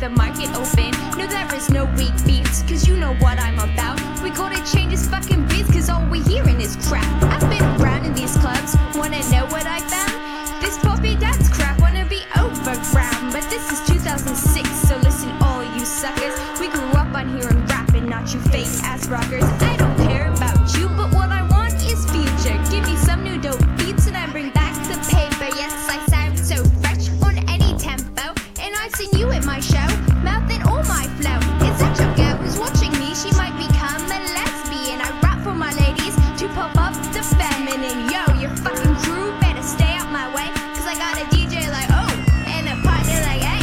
the market open. No, there is no weak beats, cause you know what I'm about. We gotta change this fucking beats, cause all we hearing is crap. I've been around in these clubs, wanna know what I found? This poppy dance crap wanna be overground. But this is 2006, so listen all you suckers. We grew up on hearing rap and not you fake ass rockers. I don't care about you, but what I want is future. Give me some new dope beats and I bring back the paper. Yes, I sound so fresh on any tempo, and I've seen you at my show, mouthing all my flow. It's such a girl who's watching me, she might become a lesbian. I rap for my ladies to pop up the feminine. Yo, your fucking crew better stay out my way, cause I got a DJ like oh, and a partner like hey.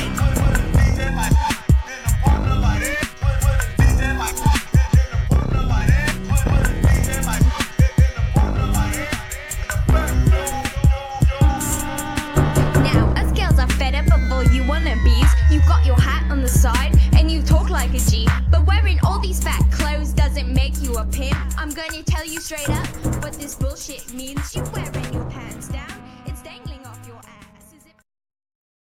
Now, us girls are fed up of all you wannabes. You got your hat on the side and you talk like a G, but wearing all these fat clothes doesn't make you a pimp. I'm gonna tell you straight up what this bullshit means. You wearing your pants down.